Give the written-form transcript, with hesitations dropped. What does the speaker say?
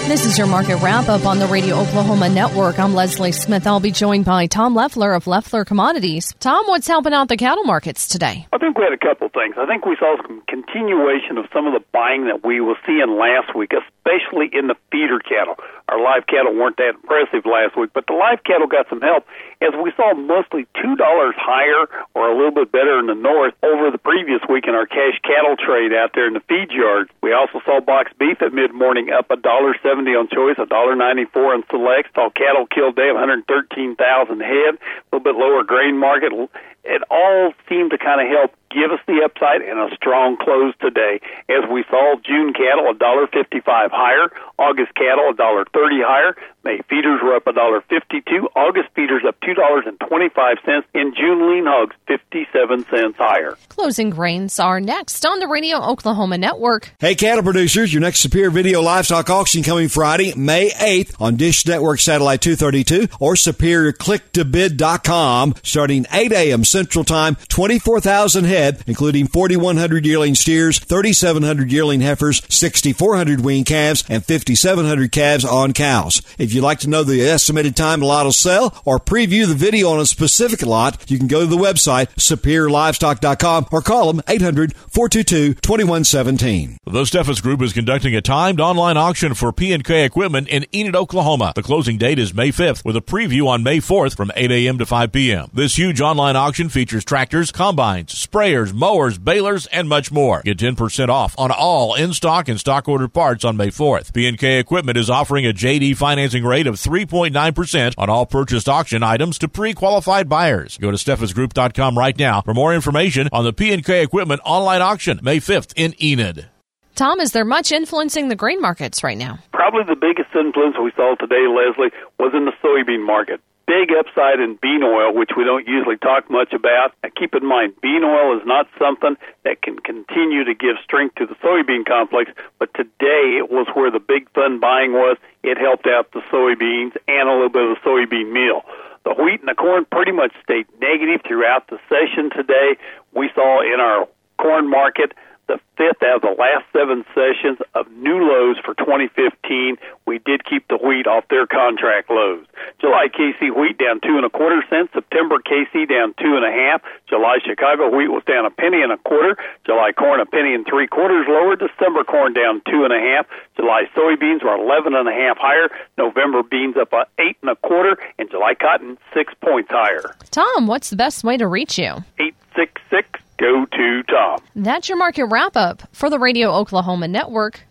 This is your market wrap-up on the Radio Oklahoma Network. I'm Leslie Smith. I'll be joined by Tom Leffler of Leffler Commodities. Tom, what's helping out the cattle markets today? I think we had a couple things. I think we saw some continuation of some of the buying that we were seeing last week, especially in the feeder cattle. Our live cattle weren't that impressive last week, but the live cattle got some help as we saw mostly $2 higher or a little bit better in the north over the previous week in our cash cattle trade out there in the feed yards. We also saw box beef at mid-morning up $1.70 on choice, $1.94 on select. Saw cattle kill day of 113,000 head, a little bit lower grain market. It all seemed to kind of help give us the upside and a strong close today as we saw June cattle $1.55 higher, August cattle $1.30 higher, May feeders were up $1.52, August feeders up $2.25, and June lean hogs 57 cents higher. Closing grains are next on the Radio Oklahoma Network. Hey, cattle producers, your next Superior Video Livestock Auction coming Friday, May 8th on Dish Network Satellite 232 or SuperiorClickToBid.com starting 8 a.m. Central Time, 24,000 head, including 4,100 yearling steers, 3,700 yearling heifers, 6,400 wean calves, and 5,700 calves on cows. If you'd like to know the estimated time a lot will sell or preview the video on a specific lot, you can go to the website, SuperiorLivestock.com, or call them 800-422-2117. The Steffes Group is conducting a timed online auction for P&K equipment in Enid, Oklahoma. The closing date is May 5th, with a preview on May 4th from 8 a.m. to 5 p.m. This huge online auction features tractors, combines, sprayers, mowers, balers, and much more. Get 10% off on all in-stock and stock-ordered parts on May 4th. P&K Equipment is offering a JD financing rate of 3.9% on all purchased auction items to pre-qualified buyers. Go to SteffesGroup.com right now for more information on the P&K Equipment online auction, May 5th in Enid. Tom, is there much influencing the grain markets right now? Probably the biggest influence we saw today, Leslie, was in the soybean market. Big upside in bean oil, which we don't usually talk much about. Now, keep in mind, bean oil is not something that can continue to give strength to the soybean complex, but today it was where the big fun buying was. It helped out the soybeans and a little bit of the soybean meal. The wheat and the corn pretty much stayed negative throughout the session today. We saw in our corn market the fifth out of the last 7 sessions of new lows for 2015. We did keep the wheat off their contract lows. July KC wheat down 2 1/4 cents. September KC down 2 1/2. July Chicago wheat was down 1 1/4 penny. July corn 1 3/4 penny lower. December corn down 2 1/2. July soybeans were 11 1/2 higher. November beans up 8 1/4, and July cotton 6 points higher. Tom, what's the best way to reach you? 866 Go to Tom. That's your market wrap-up for the Radio Oklahoma Network.